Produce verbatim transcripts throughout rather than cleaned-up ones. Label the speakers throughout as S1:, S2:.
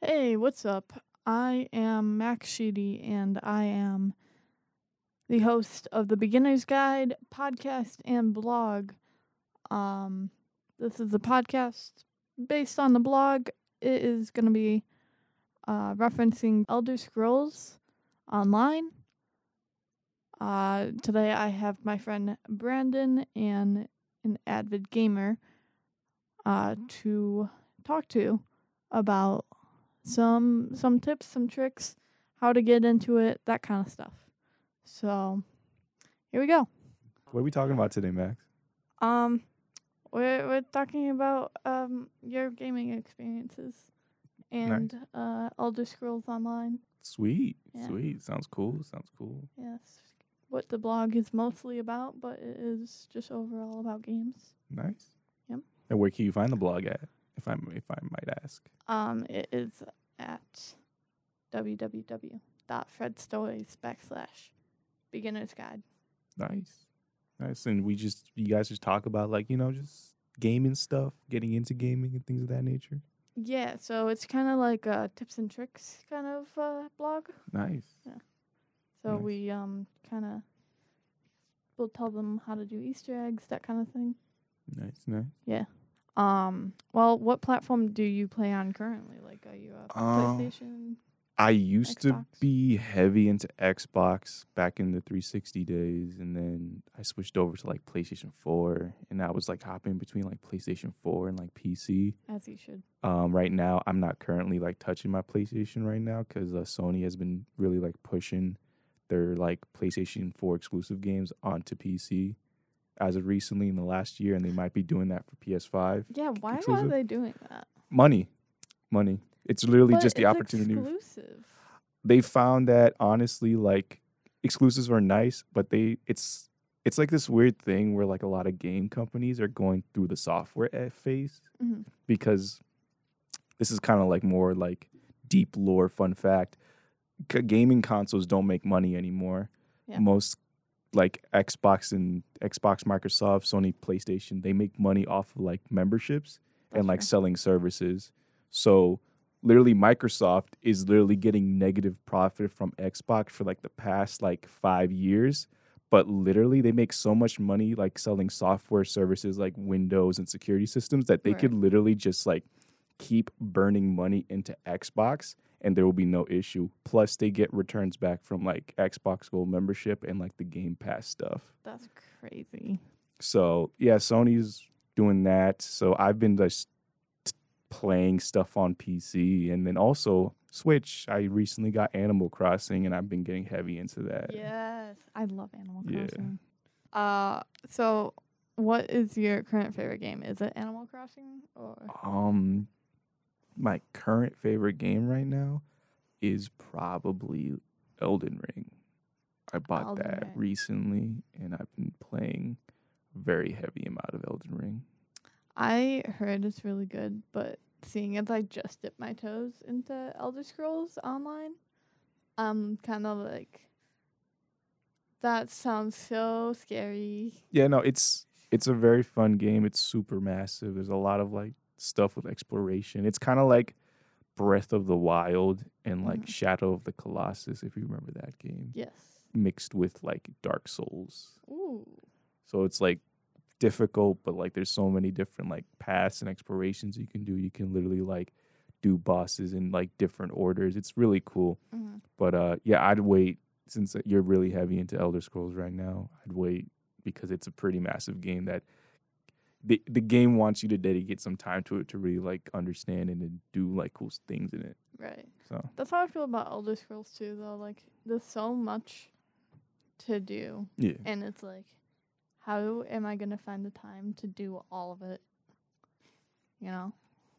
S1: Hey, what's up? I am Max Sheedy, and I am the host of the Beginner's Guide podcast and blog. Um, this is a podcast based on the blog. It is going to be uh, referencing Elder Scrolls Online. Uh, today I have my friend Brandon and an avid gamer uh, to talk to about some some tips, some tricks, how to get into it, that kind of stuff. So here we go.
S2: What are we talking about today, Max?
S1: Um, we're we're talking about um your gaming experiences and uh Elder Scrolls Online.
S2: Sweet,
S1: Yeah.
S2: sweet. Sounds cool. Sounds cool.
S1: Yes, what the blog is mostly about, but it is just overall about games.
S2: Nice.
S1: Yep.
S2: And where can you find the blog at, if I if I might ask?
S1: Um, it is at www.fredstories backslash beginner's guide.
S2: Nice, nice. And we just you guys just talk about like you know just gaming stuff, getting into gaming and things of that nature.
S1: Yeah, so it's kind of like a tips and tricks kind of uh, blog.
S2: Nice.
S1: Yeah. So
S2: Nice.
S1: we um kind of we'll tell them how to do Easter eggs, that kind of thing.
S2: Nice, nice.
S1: Yeah. Um. Well, what platform do you play on currently? Like, are you a
S2: Um,
S1: PlayStation?
S2: I used to
S1: Xbox?
S2: be heavy into Xbox back in the three sixty days, and then I switched over to like PlayStation four, and I was like hopping between like PlayStation four and like P C.
S1: As you should.
S2: Um, right now, I'm not currently like touching my PlayStation right now because uh, Sony has been really like pushing their like PlayStation four exclusive games onto P C as of recently in the last year, and they might be doing that for P S five.
S1: Yeah. Why
S2: exclusive.
S1: are they doing that?
S2: Money, money. It's literally
S1: But
S2: just the
S1: it's
S2: opportunity.
S1: exclusive.
S2: They found that honestly, like exclusives are nice, but they it's it's like this weird thing where like a lot of game companies are going through the software e- phase
S1: Mm-hmm.
S2: because this is kind of like more like deep lore fun fact. C- gaming consoles don't make money anymore.
S1: Yeah.
S2: Most like Xbox and Xbox, Microsoft, Sony, PlayStation, they make money off of like memberships
S1: That's
S2: and like
S1: true.
S2: selling services. So literally Microsoft is literally getting negative profit from Xbox for like the past like five years. But literally they make so much money like selling software services like Windows and security systems that they
S1: Right.
S2: could literally just like keep burning money into Xbox and there will be no issue. Plus they get returns back from like Xbox Gold membership and like the Game Pass stuff.
S1: That's crazy.
S2: So yeah, Sony's doing that. So I've been just t- playing stuff on P C and then also Switch. I recently got Animal Crossing and I've been getting heavy into that.
S1: Yes, I love Animal
S2: Yeah.
S1: Crossing. Uh, so what is your current favorite game? Is it Animal Crossing or?
S2: Um my current favorite game right now is probably Elden Ring. I bought
S1: Elden
S2: that
S1: Ring.
S2: recently and I've been playing a very heavy amount of Elden Ring.
S1: I heard it's really good, but seeing as I just dipped my toes into Elder Scrolls Online, I'm kind of like, that sounds so scary.
S2: Yeah, no, it's it's a very fun game. It's super massive. There's a lot of like stuff with exploration. It's kind of like Breath of the Wild and like
S1: Mhm.
S2: Shadow of the Colossus, if you remember that game,
S1: Yes.
S2: mixed with like Dark Souls.
S1: Ooh.
S2: So it's like difficult, but like there's so many different like paths and explorations you can do. You can literally like do bosses in like different orders. It's really cool.
S1: Mm-hmm.
S2: But uh yeah, I'd wait since you're really heavy into Elder Scrolls right now. I'd wait because it's a pretty massive game that the the game wants you to dedicate some time to it to really like understand and to do like cool things in it.
S1: Right.
S2: So
S1: That's how I feel about Elder Scrolls too, though. Like, there's so much to do,
S2: yeah.
S1: and it's like, how am I gonna find the time to do all of it? You know.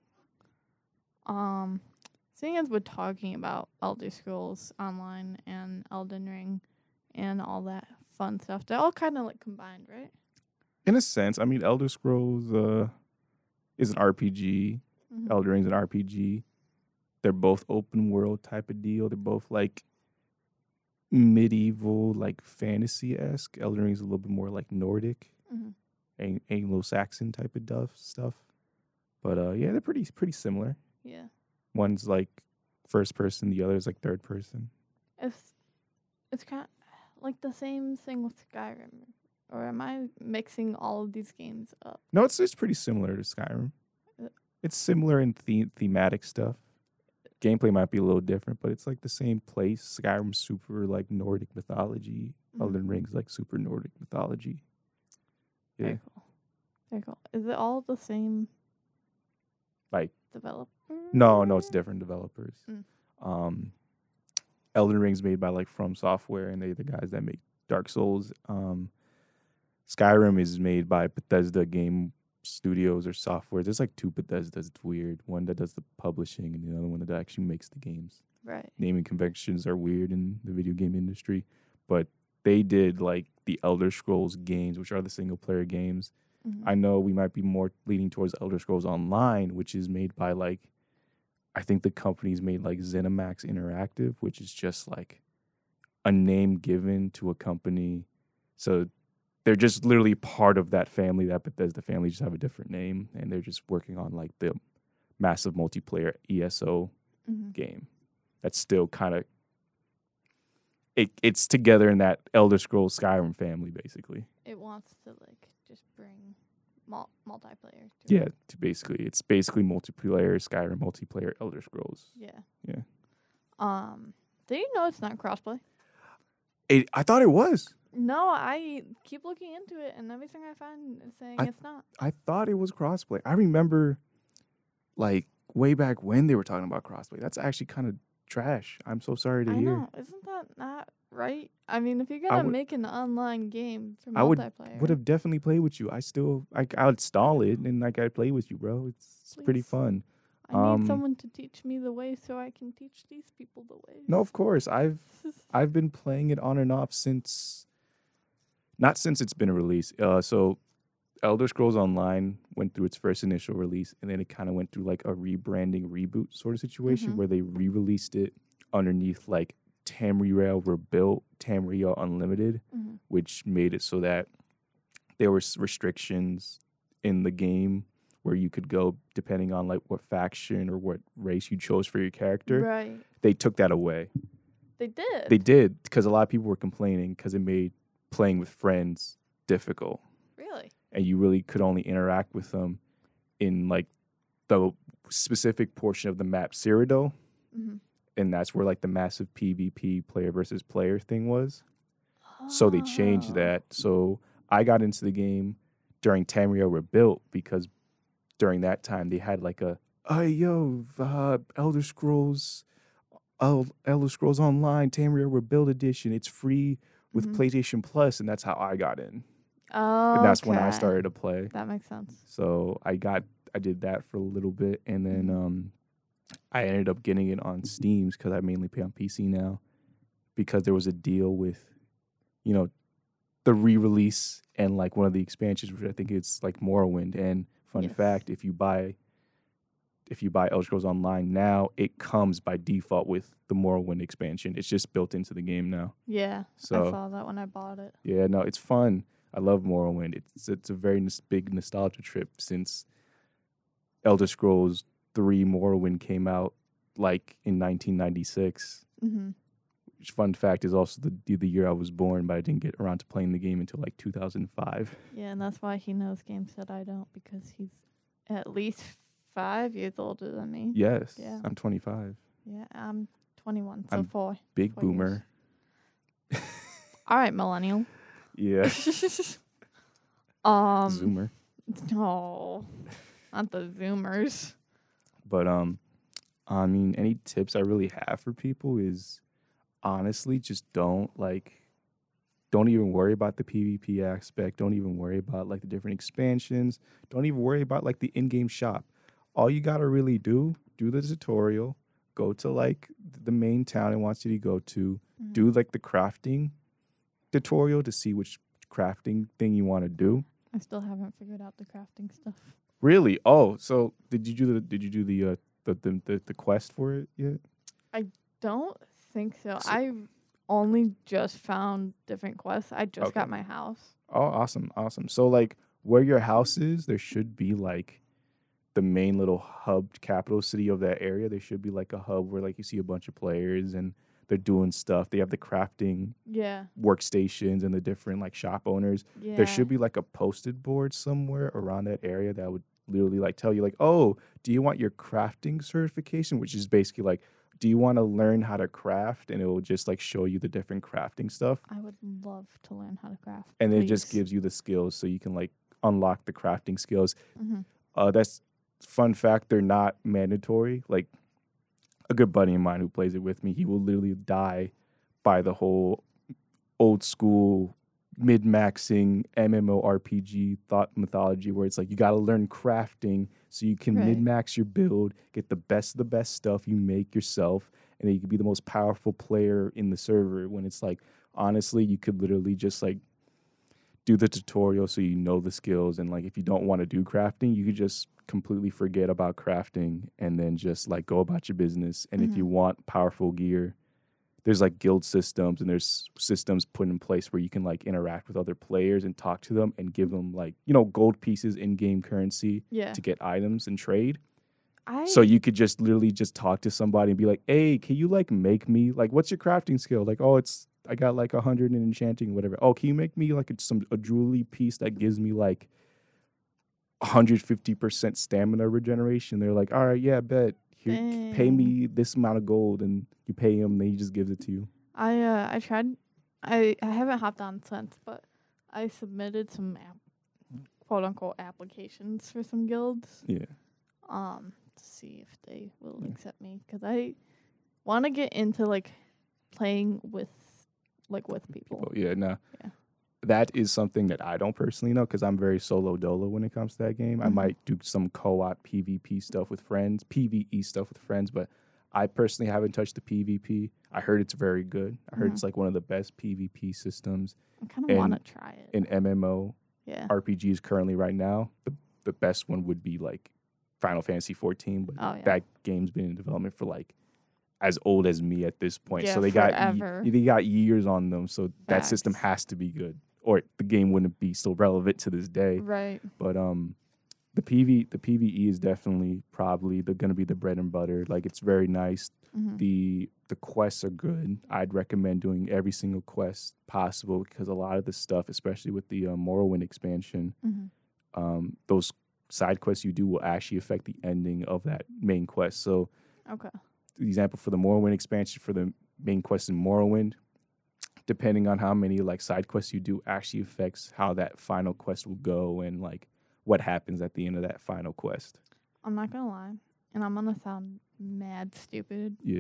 S1: Um, seeing as we're talking about Elder Scrolls Online and Elden Ring and all that fun stuff, they're all kind of like combined, right?
S2: In a sense, I mean Elder Scrolls uh is an R P G.
S1: Mm-hmm.
S2: Elder Ring's an R P G. They're both open world type of deal. They're both like medieval, like fantasy esque. Elden Ring's a little bit more like Nordic,
S1: Mm-hmm.
S2: Ang- Anglo-Saxon type of duff stuff. But uh, yeah, they're pretty pretty similar.
S1: Yeah.
S2: One's like first person, the other is like third person.
S1: It's it's kind of like the same thing with Skyrim, or am I mixing all of these games up?
S2: No, it's it's pretty similar to Skyrim.
S1: Uh,
S2: It's similar in the- thematic stuff. Gameplay might be a little different, but it's like the same place. Skyrim's super like Nordic mythology.
S1: Mhm.
S2: Elden Ring's like super Nordic mythology. Yeah,
S1: Very cool. Very cool. Is it all the same
S2: like
S1: developer?
S2: no, no, it's different developers.
S1: Mm.
S2: Um, Elden Ring's made by like From Software, and they the guys that make Dark Souls. Um, Skyrim is made by Bethesda Game Studios or software. There's like two Bethesdas. It's weird. One that does the publishing, and the other one that actually makes the games.
S1: Right.
S2: Naming conventions are weird in the video game industry, but they did like the Elder Scrolls games, which are the single player games.
S1: Mhm.
S2: I know we might be more leaning towards Elder Scrolls Online, which is made by like, I think the company's made like ZeniMax Interactive, which is just like a name given to a company. So they're just literally part of that family, that Bethesda family, just have a different name, and they're just working on like the massive multiplayer E S O
S1: Mhm.
S2: game. That's still kind of it. It's together in that Elder Scrolls Skyrim family, basically.
S1: It wants to like just bring mul- multiplayer. To
S2: Yeah,
S1: it.
S2: to basically, it's basically multiplayer Skyrim, multiplayer Elder Scrolls.
S1: Yeah.
S2: Yeah.
S1: Um. Do you know it's not crossplay?
S2: It, I thought it was.
S1: No, I keep looking into it, and everything I find is saying
S2: I-
S1: it's not.
S2: I thought it was crossplay. I remember, like way back when they were talking about crossplay. That's actually kind of trash. I'm so sorry to
S1: I
S2: hear.
S1: know. Isn't that not right? I mean, if you're gonna
S2: would-
S1: make an online game for
S2: I would-
S1: multiplayer,
S2: Would have definitely played with you. I still, I, I would install it and like I'd play with you, bro. It's, it's pretty
S1: Please.
S2: fun.
S1: I need
S2: um,
S1: someone to teach me the way so I can teach these people the ways.
S2: No, of course. I've I've been playing it on and off since, not since it's been released. Uh, so Elder Scrolls Online went through its first initial release, and then it kind of went through like a rebranding reboot sort of situation
S1: Mhm.
S2: where they re-released it underneath like Tamriel Rebuilt, Tamriel Unlimited,
S1: Mhm.
S2: which made it so that there were s- restrictions in the game where you could go depending on like what faction or what race you chose for your character.
S1: Right.
S2: They took that away.
S1: They did.
S2: They did, because a lot of people were complaining because it made playing with friends difficult,
S1: Really?
S2: and you really could only interact with them in like the specific portion of the map Cyrodiil,
S1: Mm-hmm.
S2: and that's where like the massive PvP player versus player thing was. So they changed that. So I got into the game during Tamriel Rebuilt because during that time they had like a hey yo uh, Elder Scrolls El- Elder Scrolls Online Tamriel Rebuilt edition. It's free with
S1: Mhm.
S2: PlayStation Plus, and that's how I got in.
S1: Oh,
S2: And that's when I
S1: okay.
S2: started to play.
S1: That makes sense.
S2: So I got I did that for a little bit, and then
S1: Mhm.
S2: um, I ended up getting it on Steam because I mainly play on P C now, because there was a deal with, you know, the re-release and like one of the expansions, which I think it's like Morrowind. And fun
S1: Yes.
S2: fact, if you buy if you buy Elder Scrolls Online now, it comes by default with the Morrowind expansion. It's just built into the game now.
S1: Yeah, I
S2: So
S1: saw that when I bought it.
S2: yeah, no, it's fun. I love Morrowind. It's it's a very nos- big nostalgia trip since Elder Scrolls three Morrowind came out like in nineteen ninety-six.
S1: Mm-hmm.
S2: Which, fun fact, is also the the year I was born, but I didn't get around to playing the game until like two thousand five.
S1: Yeah, and that's why he knows games that I don't, because he's at least five years older than me.
S2: Yes,
S1: Yeah.
S2: I'm twenty-five.
S1: Yeah, I'm twenty-one, so
S2: I'm
S1: four.
S2: Big
S1: Four years.
S2: boomer.
S1: All right, millennial.
S2: Yeah,
S1: um,
S2: Zoomer.
S1: no, not the Zoomers.
S2: But um, I mean, any tips I really have for people is honestly just don't like, don't even worry about the PvP aspect. Don't even worry about like the different expansions. Don't even worry about like the in-game shop. All you gotta really do, do the tutorial, go to like the main town it wants you to go to,
S1: Mhm.
S2: do like the crafting tutorial to see which crafting thing you want to do.
S1: I still haven't figured out the crafting stuff.
S2: Really? Oh, so did you do the did you do the uh the the, the, the quest for it yet?
S1: Don't think so.
S2: So-
S1: I only just found different quests. I just
S2: Okay.
S1: got my house.
S2: Oh, awesome, awesome. So like where your house is, there should be like the main little hub capital city of that area, there should be like a hub where like you see a bunch of players and they're doing stuff. They have the crafting
S1: Yeah.
S2: workstations and the different like shop owners.
S1: Yeah.
S2: There should be like a posted board somewhere around that area that would literally like tell you like, oh, do you want your crafting certification? Which is basically like, do you want to learn how to craft? And it will just like show you the different crafting stuff.
S1: I would love to learn how to craft.
S2: And then it just
S1: please.
S2: gives you the skills so you can like unlock the crafting skills.
S1: Mhm.
S2: Uh, that's fun fact. They're not mandatory. Like a good buddy of mine who plays it with me, he will literally die by the whole old school mid-maxing MMORPG thought mythology where it's like you got to learn crafting so you can
S1: Right.
S2: mid-max your build, get the best of the best stuff you make yourself, and then you can be the most powerful player in the server. When it's like, honestly, you could literally just like do the tutorial so you know the skills, and like if you don't want to do crafting, you could just completely forget about crafting and then just like go about your business. And if you want powerful gear, there's like guild systems and there's systems put in place where you can like interact with other players and talk to them and give them like, you know, gold pieces in game currency
S1: Yeah.
S2: to get items and trade.
S1: I
S2: So you could just literally just talk to somebody and be like, hey, can you like make me like, what's your crafting skill? Like, oh, it's, I got like a hundred in enchanting, whatever. Oh, can you make me like a, some, a jewelry piece that gives me like one hundred fifty percent stamina regeneration? They're like, all right, yeah, bet. Here, pay
S1: Dang.
S2: me this amount of gold, and you pay him, then he just gives it to you.
S1: I uh I tried I I haven't hopped on since, but I submitted some app, quote unquote applications for some guilds
S2: Yeah.
S1: um to see if they will
S2: Yeah.
S1: accept me cuz I want to get into like playing with like with people.
S2: People, yeah, no.
S1: Yeah.
S2: That is something that I don't personally know because I'm very solo dolo when it comes to that game. I
S1: Mhm.
S2: might do some co-op PvP stuff with friends, PvE stuff with friends, but I personally haven't touched the PvP. I heard it's very good. I heard
S1: Mhm.
S2: it's like one of the best PvP systems
S1: I kind of want to
S2: and-
S1: try it.
S2: in M M O
S1: Yeah.
S2: R P Gs currently right now. The the best one would be like Final Fantasy fourteen, but
S1: Oh, yeah.
S2: that game's been in development for like as old as me at this point.
S1: Yeah,
S2: so they got
S1: forever.
S2: ye- they got years on them. So that system
S1: Facts.
S2: has to be good, or the game wouldn't be still relevant to this day.
S1: Right.
S2: But um, the P V the PvE is definitely probably the gonna be the bread and butter. Like it's very nice.
S1: Mhm.
S2: The the quests are good. I'd recommend doing every single quest possible because a lot of the stuff, especially with the uh, Morrowind expansion,
S1: Mhm.
S2: um, those side quests you do will actually affect the ending of that main quest. So
S1: Okay.
S2: the example for the Morrowind expansion for the main quest in Morrowind, depending on how many like side quests you do, actually affects how that final quest will go and like what happens at the end of that final quest.
S1: I'm not going to lie, and I'm going to sound mad stupid.
S2: Yeah.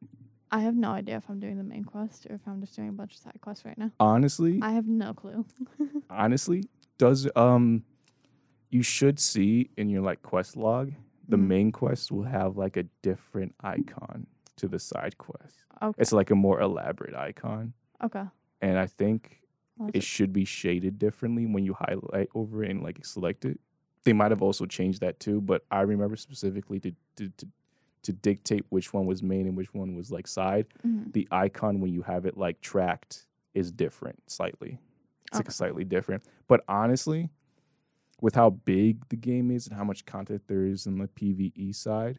S1: I have no idea if I'm doing the main quest or if I'm just doing a bunch of side quests right now.
S2: Honestly,
S1: I have no clue.
S2: honestly, does um you should see in your like quest log, the
S1: Mhm.
S2: main quest will have like a different icon to the side quest.
S1: Okay.
S2: It's like a more elaborate icon.
S1: Okay.
S2: And I think
S1: Well,
S2: it should be shaded differently when you highlight over it and like select it. They might have also changed that too, but I remember specifically to to to, to dictate which one was main and which one was like side.
S1: mhm.
S2: The icon when you have it like tracked is different slightly. It's like
S1: Okay.
S2: slightly different. But honestly, with how big the game is and how much content there is in the PvE side,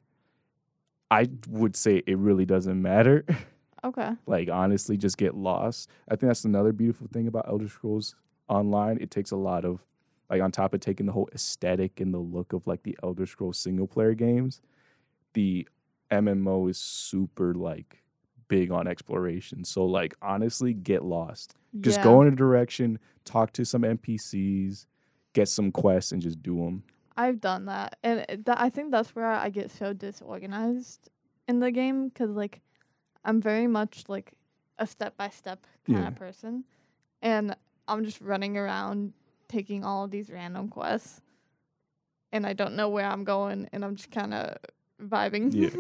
S2: I would say it really doesn't matter.
S1: Okay.
S2: Like honestly, just get lost. I think that's another beautiful thing about Elder Scrolls Online. It takes a lot of like on top of taking the whole aesthetic and the look of like the Elder Scrolls single player games, the M M O is super like big on exploration. So like honestly, get lost. Just
S1: yeah.
S2: go in a direction, talk to some N P Cs, get some quests, and just do them.
S1: I've done that. And it- that, I think that's where I get so disorganized in the game because, like, I'm very much like a step by step kind
S2: Yeah.
S1: of person. And I'm just running around taking all of these random quests. And I don't know where I'm going. And I'm just kind of vibing.
S2: Yeah.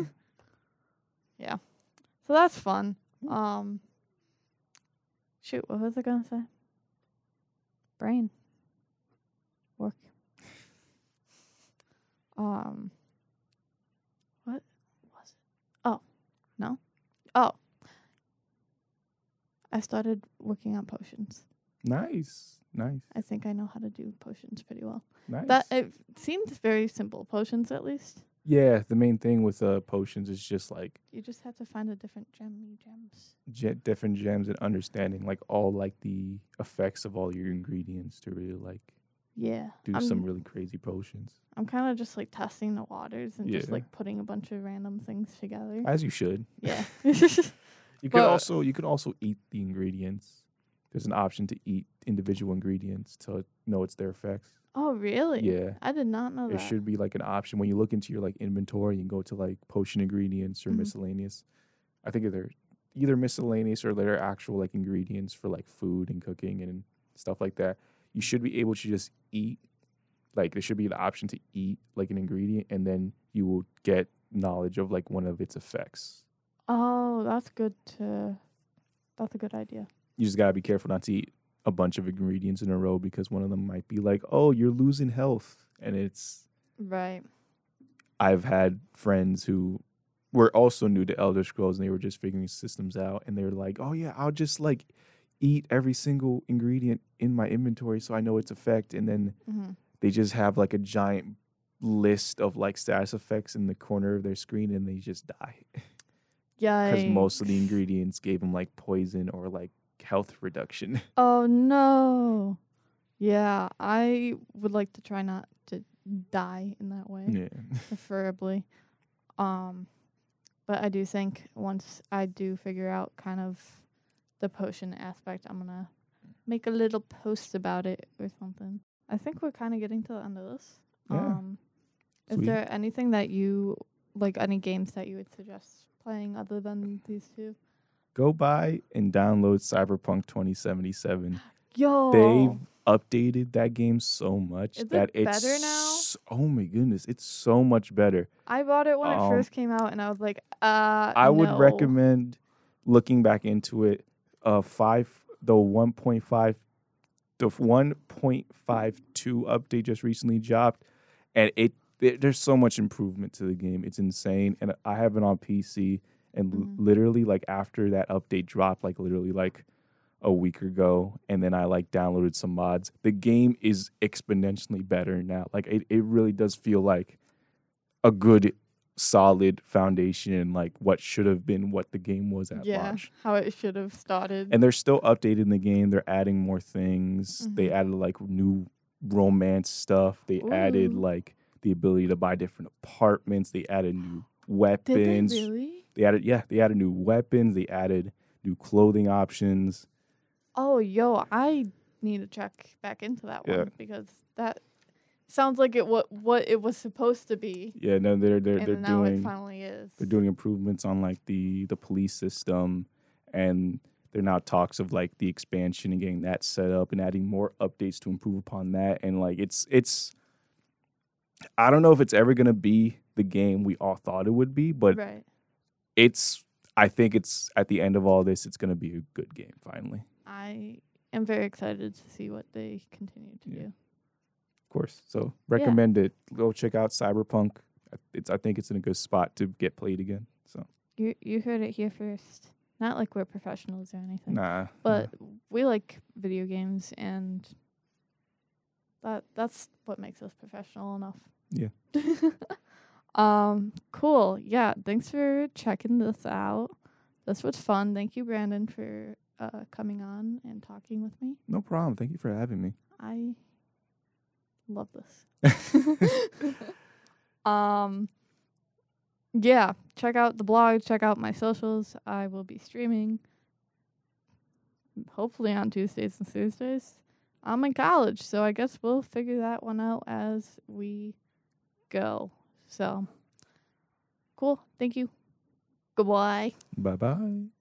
S1: Yeah. So that's fun. Um, shoot, what was I going to say? Brain. Work. Um, what was it? Oh, no. Oh. I started working on potions.
S2: Nice. Nice.
S1: I think I know how to do potions pretty well.
S2: Nice.
S1: That it seems very simple. Potions, at least.
S2: Yeah, the main thing with uh, potions is just like
S1: You just have to find a different gem gems.
S2: ge- different gems and understanding like all like the effects of all your ingredients to really like
S1: Yeah.
S2: do
S1: I'm,
S2: some really crazy potions.
S1: I'm kind of just like testing the waters and just
S2: Yeah.
S1: like putting a bunch of random things together.
S2: As you should.
S1: yeah.
S2: You could
S1: But-
S2: also you could also eat the ingredients. There's an option to eat individual ingredients to know it's their effects.
S1: Oh, really?
S2: Yeah.
S1: I did not know
S2: There
S1: that.
S2: should be like an option when you look into your like inventory. You can go to like potion ingredients or
S1: Mhm.
S2: miscellaneous. I think they're either miscellaneous or they're actual like ingredients for like food and cooking and stuff like that. You should be able to just eat. Like there should be an option to eat like an ingredient, and then you will get knowledge of like one of its effects.
S1: Oh, that's good to. That's a good idea.
S2: You just gotta be careful not to eat a bunch of ingredients in a row because one of them might be like, oh, you're losing health, and it's.
S1: Right.
S2: I've had friends who were also new to Elder Scrolls and they were just figuring systems out, and they were like, oh yeah, I'll just like eat every single ingredient in my inventory so I know its effect, and then
S1: Mm-hmm.
S2: they just have like a giant list of like status effects in the corner of their screen and they just die
S1: Yeah.
S2: because most of the ingredients gave them like poison or like health reduction.
S1: Oh no. Yeah, I would like to try not to die in that way,
S2: Yeah.
S1: preferably. Um, but I do think once I do figure out kind of the potion aspect, I'm gonna make a little post about it or something. I think we're kind of getting to the end of this.
S2: Yeah.
S1: Um, is
S2: Sweet.
S1: there anything that you like? Any games that you would suggest playing other than these two?
S2: Go buy and download Cyberpunk twenty seventy-seven.
S1: Yo,
S2: They've updated that game so much
S1: Is it
S2: that it's
S1: better now?
S2: s- oh my goodness, it's so much better.
S1: I bought it when
S2: Um,
S1: it first came out, and I was like, uh,
S2: I would
S1: no.
S2: recommend looking back into it. Uh, five the one point five the one point five two update just recently dropped, and it, it there's so much improvement to the game. It's insane, and I have it on P C. And l-
S1: Mhm.
S2: literally, like after that update dropped, like literally like a week ago, and then I like downloaded some mods. The game is exponentially better now. Like it, it really does feel like a good, solid foundation, and like what should have been what the game was at
S1: Yeah,
S2: launch.
S1: how it should have started.
S2: And they're still updating the game. They're adding more things. They
S1: Mhm.
S2: added like new romance stuff. They added
S1: Ooh.
S2: like the ability to buy different apartments. They added new
S1: Did they
S2: weapons.
S1: really?
S2: They added, yeah, they added new weapons. They added new clothing options.
S1: Oh, yo, I need to check back into that
S2: Yeah.
S1: one because that sounds like it what what it was supposed to be,
S2: Yeah, no, they're they're
S1: and
S2: they're
S1: now it
S2: doing
S1: finally is.
S2: they're doing improvements on like the the police system, and there are now talks of like the expansion and getting that set up and adding more updates to improve upon that. And like it's it's, I don't know if it's ever gonna be the game we all thought it would be, but
S1: Right.
S2: it's. I think it's at the end of all this, it's gonna be a good game finally.
S1: I am very excited to see what they continue to
S2: Yeah.
S1: do.
S2: Of course. So recommend it. Go check out Cyberpunk. I- It's I think it's in a good spot to get played again. So
S1: You you heard it here first. Not like we're professionals or anything,
S2: nah.
S1: but we like video games, and that that's what makes us professional enough.
S2: Yeah.
S1: um. Cool. Yeah. Thanks for checking this out. This was fun. Thank you, Brandon, for uh coming on and talking with me.
S2: No problem. Thank you for having me.
S1: I love this. um yeah, check out the blog, check out my socials. I will be streaming hopefully on Tuesdays and Thursdays. I'm in college, so I guess we'll figure that one out as we go. So cool. Thank you. Goodbye.
S2: Bye bye.